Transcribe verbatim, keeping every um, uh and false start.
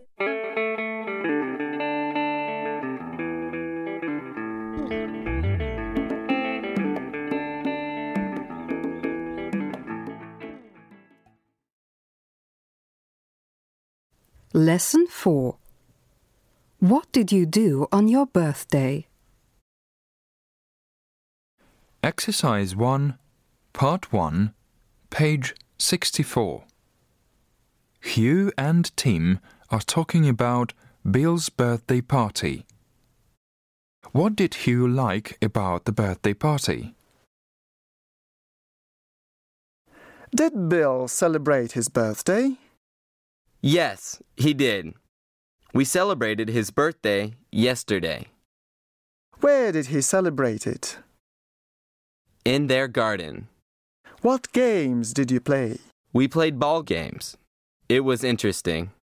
Lesson four. What did you do on your birthday? Exercise one, Part one, page sixty-four. Hugh and Tim are talking about Bill's birthday party. What did Hugh like about the birthday party? Did Bill celebrate his birthday? Yes, he did. We celebrated his birthday yesterday. Where did he celebrate it? In their garden. What games did you play? We played ball games. It was interesting.